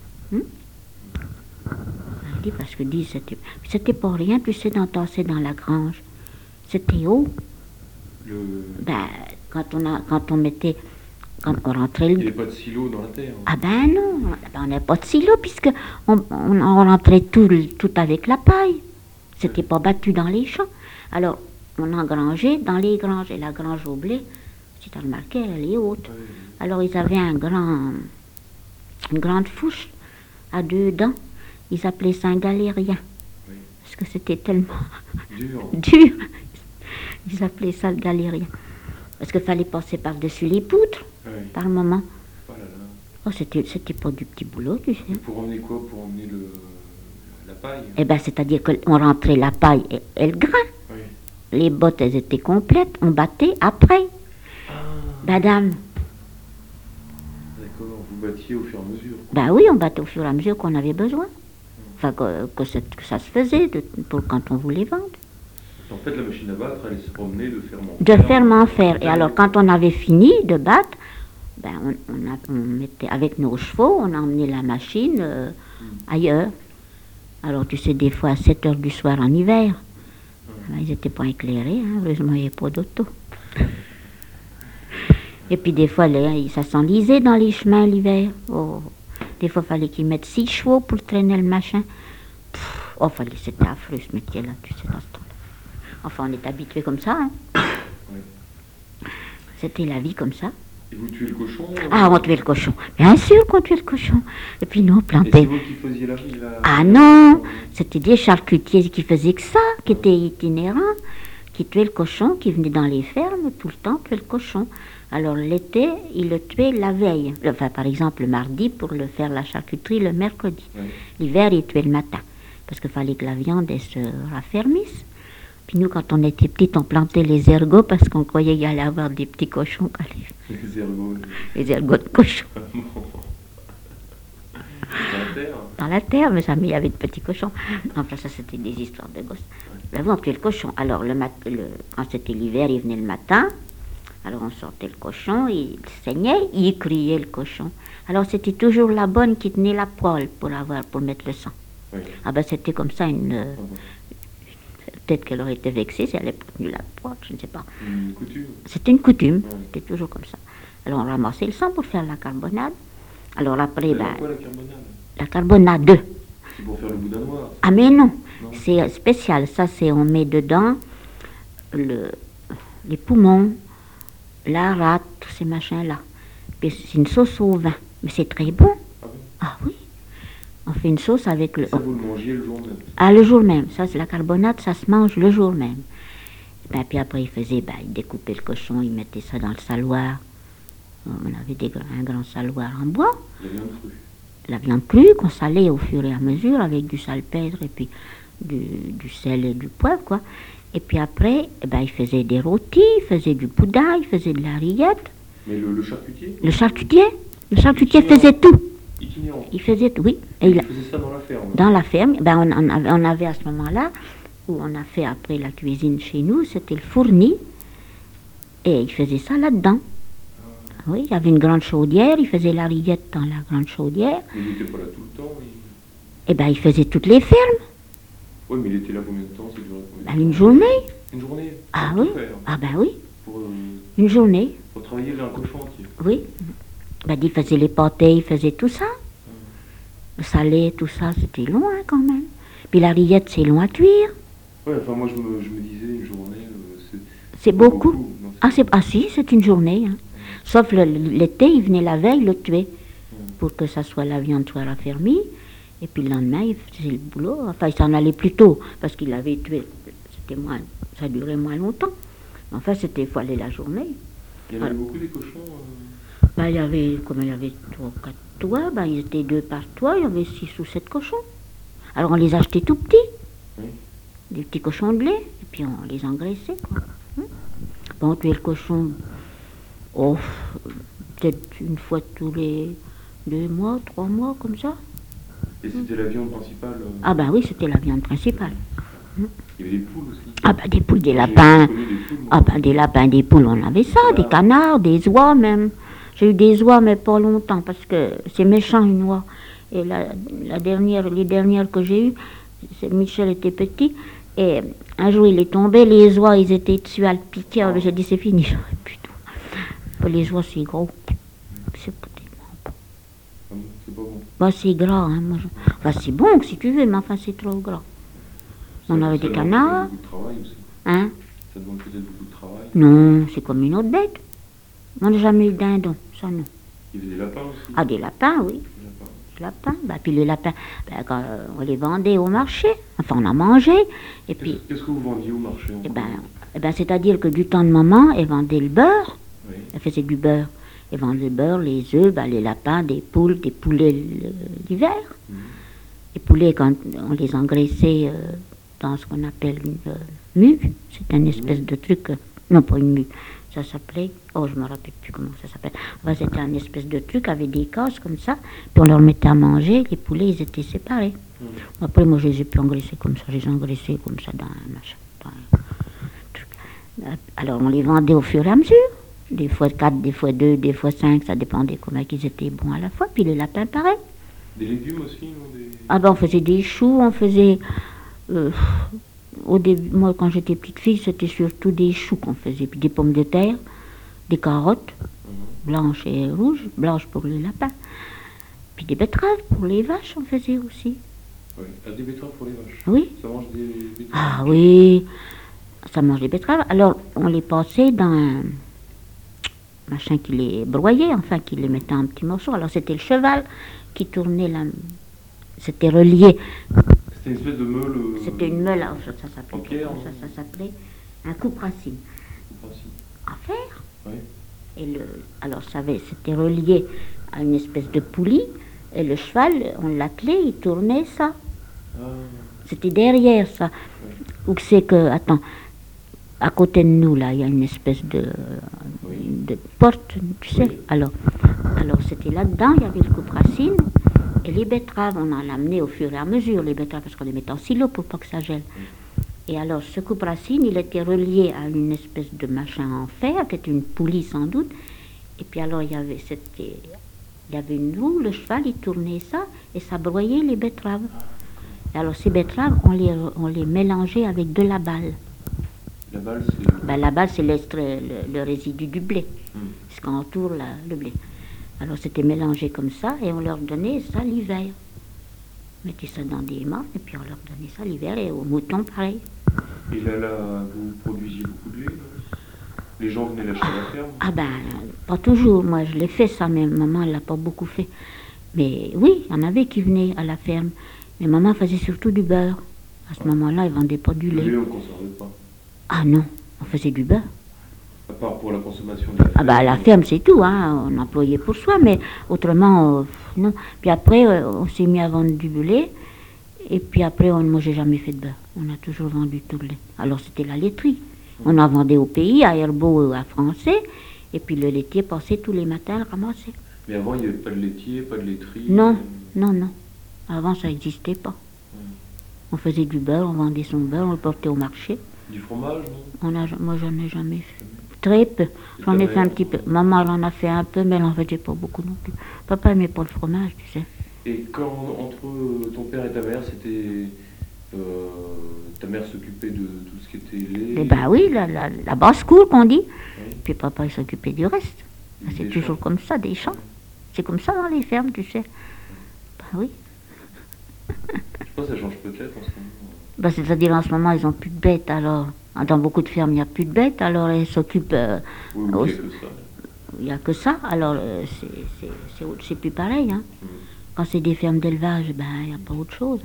Elle dit, parce que c'était pas rien, puis c'est d'entasser dans la grange. C'était haut. Ben, quand on mettait... Quand on rentrait... Il n'y avait pas de silo dans la terre? Ah ben non, on n'avait pas de silo, puisque on rentrait tout avec la paille. C'était pas battu dans les champs. Alors, on engrangeait dans les granges. Et la grange au blé, si tu as remarqué, elle est haute. Alors, ils avaient une grande fourche à 2 dents. Ils appelaient ça un galérien. Parce que c'était tellement dur. Ils appelaient ça le galérien. Parce qu'il fallait passer par-dessus les poutres, par moment. Oh là là. Oh, c'était pas du petit boulot, tu sais. Et pour emmener quoi? Pour emmener la paille? Eh bien, c'est-à-dire qu'on rentrait la paille et le grain. Les bottes, elles étaient complètes. On battait après. Madame. D'accord, vous battiez au fur et à mesure. Ben oui, on battait au fur et à mesure qu'on avait besoin. Enfin, que ça se faisait pour quand on voulait vendre. En fait, la machine à battre, elle se promenait de ferme en De ferme en fer. Et alors, quand on avait fini de battre, ben, on mettait, avec nos chevaux, on emmenait la machine ailleurs. Alors, tu sais, des fois à 7 heures du soir en hiver, ils n'étaient pas éclairés, hein, heureusement, il n'y avait pas d'auto. Et puis, des fois, ça s'enlisait dans les chemins l'hiver. Oh. Des fois, il fallait qu'ils mettent 6 chevaux pour traîner le machin. C'était affreux ce métier-là, tu sais, dans ce temps-là. Enfin, on est habitué comme ça, hein. Oui. C'était la vie comme ça. Et vous tuez le cochon? Ah, on tuait le cochon. Bien sûr qu'on tuait le cochon. Et puis nous, on plantait. Et c'est vous qui faisiez la... Ah non, c'était des charcutiers qui faisaient que ça, qui étaient itinérants, qui tuaient le cochon, qui venaient dans les fermes tout le temps tuer le cochon. Alors l'été, ils le tuaient la veille. Enfin, par exemple, le mardi pour le faire la charcuterie le mercredi. Oui. L'hiver, ils tuaient le matin. Parce qu'il fallait que la viande elle se raffermisse. Puis nous, quand on était petites, on plantait les ergots parce qu'on croyait qu'il allait avoir des petits cochons. Les ergots? Les ergots de cochons. Dans la terre? Dans la terre, mais jamais il y avait de petits cochons. Enfin, ça, c'était des histoires de gosses. Là, on tuait le cochon. Alors, quand c'était l'hiver, il venait le matin. Alors, on sortait le cochon, il saignait, il criait le cochon. Alors, c'était toujours la bonne qui tenait la poêle pour mettre le sang. Oui. Ah ben, c'était comme ça peut-être qu'elle aurait été vexée si elle n'avait pas tenu la poêle, je ne sais pas. Une coutume? C'était une coutume, c'était toujours comme ça. Alors, on ramassait le sang pour faire la carbonade. Alors après, quoi la carbonade? La carbonade. C'est pour faire le boudin noir? Ah mais non. C'est spécial. Ça, on met dedans les poumons, la rate, tous ces machins-là. Puis c'est une sauce au vin. Mais c'est très bon. Ah oui? Ah oui. On fait une sauce avec le... Ça, vous le mangez le jour même? Ah, le jour même. Ça, c'est la carbonade, ça se mange le jour même. Et puis après, il découpait le cochon, il mettait ça dans le saloir. On avait un grand saloir en bois. La viande crue? La viande crue qu'on salait au fur et à mesure avec du salpêtre et puis du sel et du poivre, quoi. Et puis après, il faisait des rôtis, il faisait du boudin, il faisait de la rillette. Mais le charcutier? Le charcutier faisait tout. Itinérant? Il faisait tout, oui. Et il faisait ça dans la ferme? Dans la ferme. On avait à ce moment-là, où on a fait après la cuisine chez nous, c'était le fourni. Et il faisait ça là-dedans. Oui, il y avait une grande chaudière, il faisait la rillette dans la grande chaudière. Mais il n'était pas là tout le temps? Il faisait toutes les fermes. Oui, mais il était là combien de temps? Ça durait combien de temps? Une journée. Une journée? Ah oui? Ah ben oui. Une journée. Pour travailler vers un cochon entier? Oui. Il faisait les pâtés, il faisait tout ça. Le salé, tout ça, c'était long quand même. Puis la rillette, c'est long à cuire. Oui, enfin moi je me disais une journée, c'est beaucoup. Non, si, c'est une journée. Hein. Sauf l'été, il venait la veille le tuer pour que la viande soit raffermie. Et puis le lendemain, il faisait le boulot. Enfin, il s'en allait plus tôt parce qu'il avait tué. Ça durait moins longtemps. Mais enfin, il fallait la journée. Il y avait beaucoup des cochons il y avait 3 ou 4 toits. Ils étaient 2 par toit. Il y avait 6 ou 7 cochons. Alors on les achetait tout petits. Oui. Des petits cochons de lait. Et puis on les engraissait, quoi. On tuait le cochon, peut-être une fois tous les 2 mois, 3 mois, comme ça. Et c'était la viande principale? Ah oui, c'était la viande principale. Il y avait des poules aussi? Ah des poules, des lapins. Des lapins, des poules, on avait ça, des canards, des oies même. J'ai eu des oies, mais pas longtemps, parce que c'est méchant une oie. Et les dernières que j'ai eues, Michel était petit, et un jour il est tombé, les oies, ils étaient dessus à le piquer. Alors j'ai dit, c'est fini, j'aurais pu tout. Les oies, c'est gros. C'est pas tellement bon. C'est pas bon? C'est gras, hein. C'est bon si tu veux, mais enfin, c'est trop gras. On avait des canards. Ça demande beaucoup de travail aussi. Hein? Ça demande peut-être beaucoup de travail. Non, c'est comme une autre bête. On n'a jamais eu dindon, ça non. Il y avait des lapins aussi? Ah, des lapins, oui. Des lapins. Puis les lapins, quand on les vendait au marché, enfin on en mangeait. Et puis. Qu'est-ce que vous vendiez au marché? C'est-à-dire que du temps de maman, elle vendait le beurre. Oui. Elle faisait du beurre. Elle vendait le beurre, les œufs, les lapins, des poules, des poulets l'hiver. Les poulets, quand on les engraissait dans ce qu'on appelle une mue, c'est une espèce de truc, non pas une mue, Ça s'appelait, oh je me rappelle plus comment ça s'appelle. Enfin, c'était un espèce de truc avec des cases comme ça, puis on leur mettait à manger, les poulets ils étaient séparés. Après moi je les ai plus engraissés comme ça, je les ai engraissés comme ça dans un machin. Truc. Alors on les vendait au fur et à mesure, des fois 4, des fois 2, des fois 5, ça dépendait comment ils étaient bons à la fois, puis les lapins pareil. Des légumes aussi, non Ah ben on faisait des choux, on faisait... au début, moi quand j'étais petite fille, c'était surtout des choux qu'on faisait, puis des pommes de terre, des carottes, blanches et rouges, blanches pour les lapins, puis des betteraves pour les vaches on faisait aussi. Oui. Ah, des betteraves pour les vaches. Oui. Ça mange des betteraves. Ah oui, ça mange des betteraves. Alors on les passait dans un machin qui les broyait, enfin qui les mettait en petits morceaux. Alors c'était le cheval qui tournait là. C'était relié. C'était une espèce de meule. C'était une meule, alors ça s'appelait. En pierre, ça s'appelait un coupe-racine. En fer. Oui. Et alors c'était relié à une espèce de poulie. Et le cheval, on l'attelait, il tournait ça. Ah. C'était derrière ça. Ou que c'est que, attends, à côté de nous, là, il y a une espèce de porte, tu sais. Oui. Alors c'était là-dedans, il y avait le coupe-racine. Et les betteraves, on en amenait au fur et à mesure, les betteraves, parce qu'on les mettait en silo pour pas que ça gèle. Et alors, ce coupe-racine, il était relié à une espèce de machin en fer, qui était une poulie sans doute. Et puis alors, il y avait une roue, le cheval, il tournait ça, et ça broyait les betteraves. Et alors, ces betteraves, on les mélangeait avec de la balle. La balle, c'est... La balle, c'est le résidu du blé, ce qu'entoure le blé. Alors, c'était mélangé comme ça, et on leur donnait ça l'hiver. On mettait ça dans des marques, et puis on leur donnait ça l'hiver, et aux moutons, pareil. Et là, vous produisiez beaucoup de lait, non? Les gens venaient l'acheter à la ferme? Ah ben, pas toujours. Moi, je l'ai fait ça, mais maman, elle l'a pas beaucoup fait. Mais oui, il y en avait qui venaient à la ferme. Mais maman faisait surtout du beurre. À ce moment-là, elle vendait pas du lait. Le lait, on ne conservait pas. Ah non, on faisait du beurre. À part pour la consommation de la ferme. Ah ben, à la ferme, c'est tout, hein. On employait pour soi, mais autrement, non. Puis après, on s'est mis à vendre du lait. Et puis après, moi, j'ai jamais fait de beurre. On a toujours vendu tout le lait. Alors, c'était la laiterie. On en vendait au pays, à Herbeau, à Français, et puis le laitier passait tous les matins le ramasser. Mais avant, il n'y avait pas de laitier, pas de laiterie? Non. Avant, ça n'existait pas. On faisait du beurre, on vendait son beurre, on le portait au marché. Du fromage, non? Moi, j'en ai jamais fait. Très peu. J'en ai fait un petit peu. Maman, elle en a fait un peu, mais elle n'en faisait pas beaucoup non plus. Papa n'aimait pas le fromage, tu sais. Et quand, entre ton père et ta mère, c'était... ta mère s'occupait de tout ce qui était lait? Eh ben oui, la basse-cour qu'on dit. Oui. Puis papa, il s'occupait du reste. C'est toujours comme ça, des champs. C'est comme ça dans les fermes, tu sais. Ben oui. Je pense que ça change peut-être en ce moment. Ben, c'est-à-dire en ce moment, ils n'ont plus de bêtes, alors... Dans beaucoup de fermes, il n'y a plus de bêtes, alors ils s'occupent... Oui, il n'y a que ça. Il n'y a que ça, alors c'est plus pareil, hein. Quand c'est des fermes d'élevage, ben, il n'y a pas autre chose.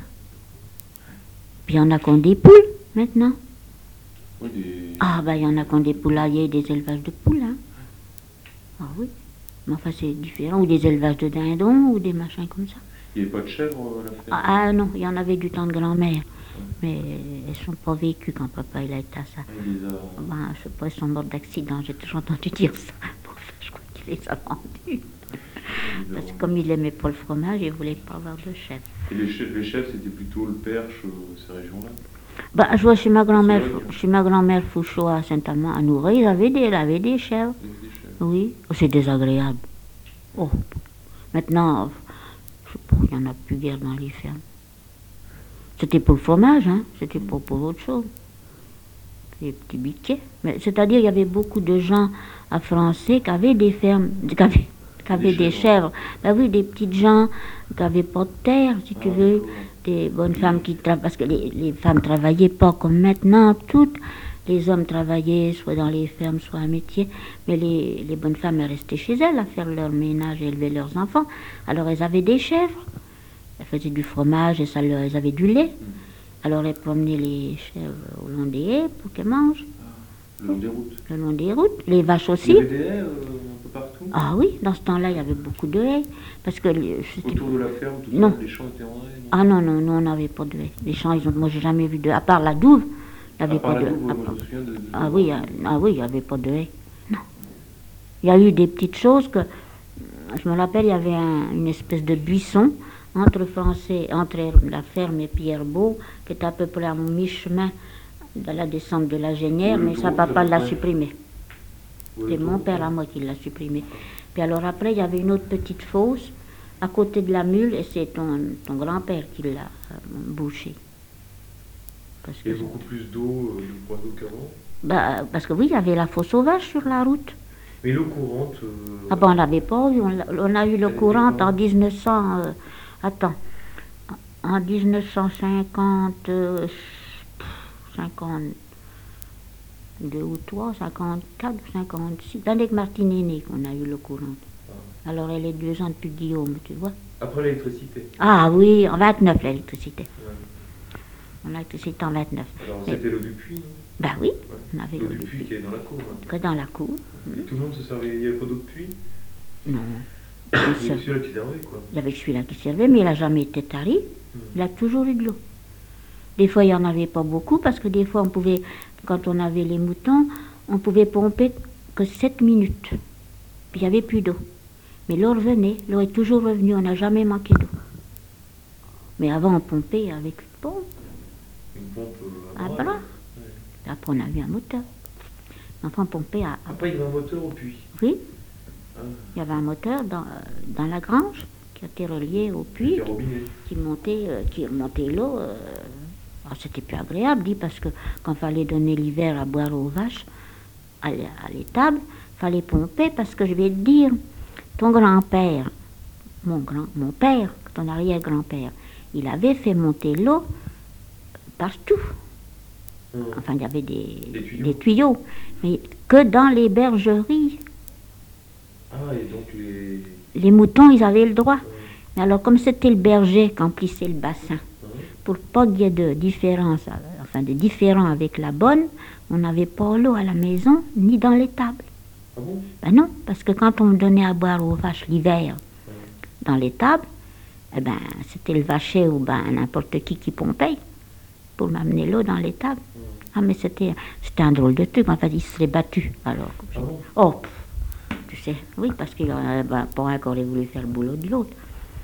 Puis il y en a qui ont des poules, maintenant. Oui, Ah, ben, il y en a qui ont des poulaillers, des élevages de poules, hein. Ah oui. Mais enfin, c'est différent. Ou des élevages de dindons, ou des machins comme ça. Il n'y avait pas de chèvres à la ferme? Ah non, il y en avait du temps de grand-mère. Mais elles ne sont pas vécues quand papa il a été à ça. Ben, je sais pas, elles sont mortes d'accident, j'ai toujours entendu dire ça. Enfin, je crois qu'il les a vendues. Parce que comme il n'aimait pas le fromage, il ne voulait pas avoir de chèvre. Et les chèvres, c'était plutôt le Perche, ces régions-là? Ben, je vois chez ma grand-mère Fouchot à Saint-Amand, à Nouret, il avait des chèvres. Oui, c'est désagréable. Oh. Maintenant, je sais pas, il n'y en a plus guère dans les fermes. C'était pour le fromage, hein. C'était pas pour autre chose. Les petits biquets. Mais c'est-à-dire, il y avait beaucoup de gens à Français qui avaient des fermes, qui avaient des chèvres. Ben oui, des petites gens qui n'avaient pas de terre, si tu veux. Des bonnes femmes qui travaillent, parce que les femmes travaillaient pas comme maintenant, toutes. Les hommes travaillaient soit dans les fermes, soit un métier. Mais les bonnes femmes, elles restaient chez elles à faire leur ménage et élever leurs enfants. Alors, elles avaient des chèvres. Elles faisaient du fromage et elles avaient du lait. Alors elles promenaient les chèvres au long des haies pour qu'elles mangent. Le long des routes? Le long des routes. Les vaches aussi. Il y avait des haies un peu partout? Ah oui, dans ce temps-là, il y avait beaucoup de haies. Parce que autour de la ferme, tout non. Ça, les champs étaient en haies? Ah non, nous on n'avait pas de haies. Les champs, moi j'ai jamais vu de haies. À part la douve, il n'y avait pas de haies. Ah oui, il n'y avait pas de haies. Non. Il y a eu des petites choses que, je me rappelle, il y avait une espèce de buisson entre la ferme et Pierrebeau, qui est à peu près à mi-chemin de la descente de la Génière, mais ça, papa l'a supprimé. C'est mon père à moi qui l'a supprimé. Puis alors après, il y avait une autre petite fosse à côté de la mule, et c'est ton grand-père qui l'a bouché. Il y a beaucoup plus d'eau qu'avant. Parce que oui, il y avait la fosse aux vaches sur la route. Mais l'eau courante... Ah ben on l'avait pas eu, on a eu l'eau courante en 1900... en 1950... 52 ou 3, 54 ou 56. L'année que Martine est née qu'on a eu l'eau courante. Ah. Alors elle est 2 ans depuis Guillaume, tu vois. Après l'électricité. Ah oui, en 29 l'électricité. Ouais. On a l'électricité en 29. Alors c'était l'eau du puits, non? Ben oui, ouais. On avait l'eau du puits qui est dans la cour. Hein. Dans la cour. Et tout le monde se servait, il n'y avait pas d'eau de puits? Non. Il y avait celui-là qui servait, quoi. Il y avait celui-là qui servait, mais il n'a jamais été tari. Il a toujours eu de l'eau. Des fois, il n'y en avait pas beaucoup, parce que des fois, on pouvait, quand on avait les moutons, on pouvait pomper que 7 minutes. Puis il n'y avait plus d'eau. Mais l'eau revenait, l'eau est toujours revenue, on n'a jamais manqué d'eau. Mais avant, on pompait avec une pompe. Une pompe à bras. Ouais. Après, on a eu un moteur. Enfin, on pompait à... Après, il y avait un moteur au puits. Oui. Ah. Il y avait un moteur dans la grange qui était relié au puits, qui remontait l'eau. C'était plus agréable, dit, parce que quand il fallait donner l'hiver à boire aux vaches, à l'étable, il fallait pomper, parce que je vais te dire, ton grand-père, mon père, ton arrière-grand-père, il avait fait monter l'eau partout. Enfin, il y avait des tuyaux, mais que dans les bergeries. Ah, et donc les moutons, ils avaient le droit. Mais alors, comme c'était le berger qui emplissait le bassin, pour pas qu'il y ait de différence, de différent avec la bonne, on n'avait pas l'eau à la maison, ni dans l'étable. Ah bon? Ben non, parce que quand on donnait à boire aux vaches l'hiver, dans l'étable, eh ben, c'était le vacher ou n'importe qui pompait pour m'amener l'eau dans l'étable. Ah, mais c'était un drôle de truc, enfin, il serait battu, alors. Ah bon? Oh, tu sais, oui, parce qu'il n'aurait pas encore voulu faire le boulot de l'autre.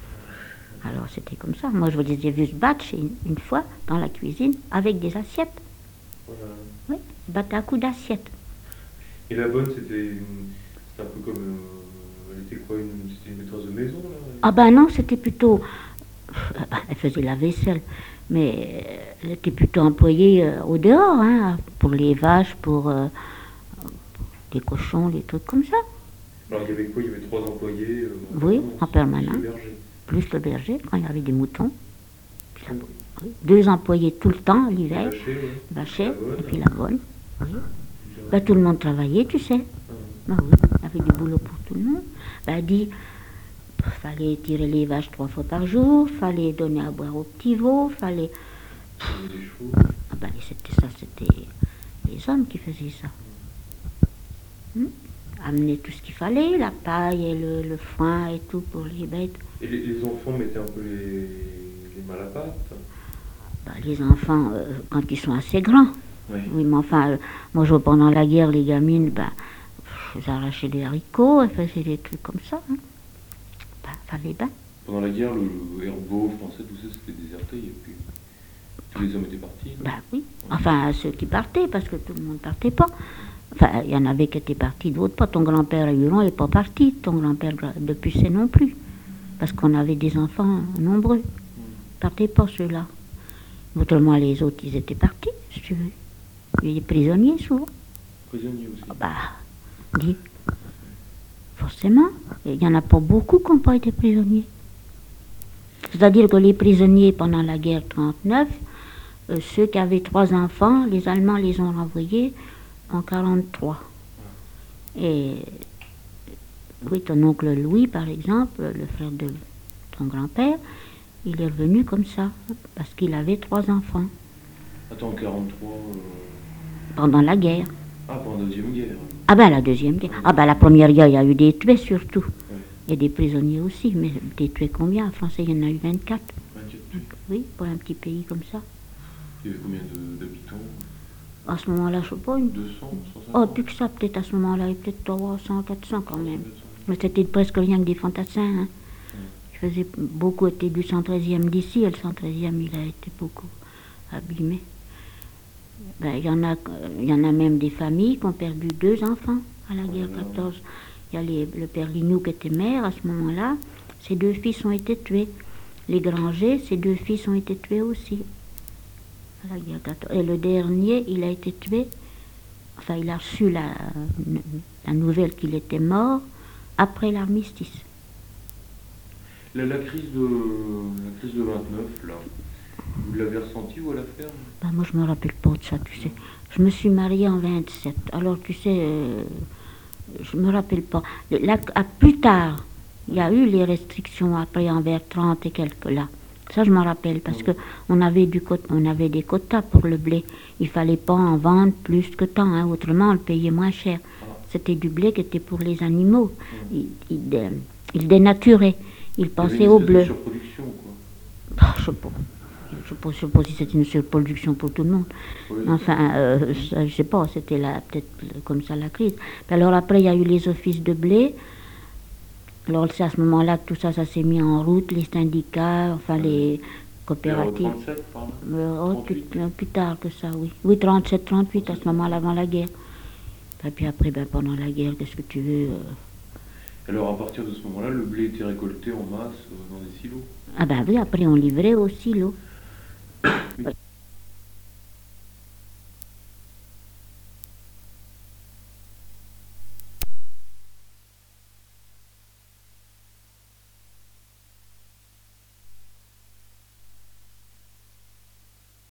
Alors c'était comme ça. Moi, je vous disais, j'ai vu se battre une fois dans la cuisine avec des assiettes. Voilà. Oui, battre à coups d'assiettes. Et la bonne, c'était un peu comme... elle était quoi? C'était une maîtresse de maison, là? Ah ben non, c'était plutôt... elle faisait la vaisselle, mais elle était plutôt employée au dehors, hein, pour les vaches, pour les cochons, les trucs comme ça. Alors il y avait quoi? Il y avait 3 employés oui, en permanence. Plus le berger, quand il y avait des moutons. Puis 2 employés tout le temps, l'hiver. Vacher, et puis la bonne. Oui. Ben, tout le monde travaillait, tu sais. Ben, oui, il y avait du boulot pour tout le monde. Ben, elle dit, fallait tirer les vaches 3 fois par jour, fallait donner à boire aux petits veaux, fallait... Ah ben, c'était les hommes qui faisaient ça. Amener tout ce qu'il fallait, la paille et le foin et tout pour les bêtes. Et les enfants mettaient un peu les mains à la pâte? Ben, les enfants, quand ils sont assez grands. Oui, mais enfin, moi, pendant la guerre, les gamines, elles arrachaient des haricots, elles faisaient des trucs comme ça. Hein. Fallait bien. Pendant la guerre, le herbeau français, tout ça, c'était déserté, et puis tous les hommes étaient partis. Oui. Enfin, ceux qui partaient, parce que tout le monde ne partait pas. Enfin, il y en avait qui étaient partis, d'autres pas. Ton grand-père Huron n'est pas parti, ton grand-père de Pucet non plus. Parce qu'on avait des enfants nombreux. Ils ne partaient pas, ceux-là. Autrement, les autres, ils étaient partis, si tu veux. Il y a des prisonniers, souvent. Prisonniers aussi? Dis. Forcément. Il n'y en a pas beaucoup qui n'ont pas été prisonniers. C'est-à-dire que les prisonniers, pendant la guerre 39, ceux qui avaient 3 enfants, les Allemands les ont renvoyés en 43. Et oui, ton oncle Louis, par exemple, le frère de ton grand-père, il est revenu comme ça, parce qu'il avait 3 enfants. Attends, 43... Pendant la guerre. Ah, pendant la Deuxième Guerre. Ah ben la Deuxième Guerre. Ah ben la Première Guerre, il y a eu des tués surtout. Ouais. Et des prisonniers aussi, mais des tués combien? En français, il y en a eu 24. 24 tués. Oui, pour un petit pays comme ça. Il y avait combien d'habitants? À ce moment-là, je sais pas. 200, Oh, 150? plus que ça, peut-être à ce moment-là, et peut-être 300, 400 quand même. Mais c'était presque rien que des fantassins. Hein. Je faisais beaucoup étaient du 113e d'ici, et le 113e, il a été beaucoup abîmé. Ben, il y en a même des familles qui ont perdu 2 enfants à la guerre 14. Il y a le père Lignou qui était maire à ce moment-là. Ses 2 fils ont été tués. Les Granger, ses 2 fils ont été tués aussi à la guerre 14. Et le dernier, il a été tué. Enfin, il a reçu la nouvelle qu'il était mort après l'armistice. La crise de 29, là, vous l'avez ressentie, vous, à la ferme? Ben, moi, je me rappelle pas de ça, tu sais. Je me suis mariée en 27. Alors, tu sais, je me rappelle pas. Plus tard, il y a eu les restrictions après envers 30 et quelques là. Ça, je me rappelle parce que on avait des quotas pour le blé. Il fallait pas en vendre plus que tant, hein, autrement on le payait moins cher. C'était du blé qui était pour les animaux. Il dénaturait. Il passait au bleu. Surproduction, quoi. Ah, je sais pas si c'était une surproduction pour tout le monde. Oui. Enfin, je sais pas, c'était peut-être comme ça la crise. Puis alors après, il y a eu les offices de blé. Alors c'est à ce moment-là que tout ça, ça s'est mis en route, les syndicats, enfin les coopératives. 37, par là? Plus tard que ça, oui. Oui, 37, 38, à ce moment-là, avant la guerre. Et puis après, ben, pendant la guerre, qu'est-ce que tu veux Alors à partir de ce moment-là, le blé était récolté en masse dans des silos? Ah ben oui, après on livrait au silo.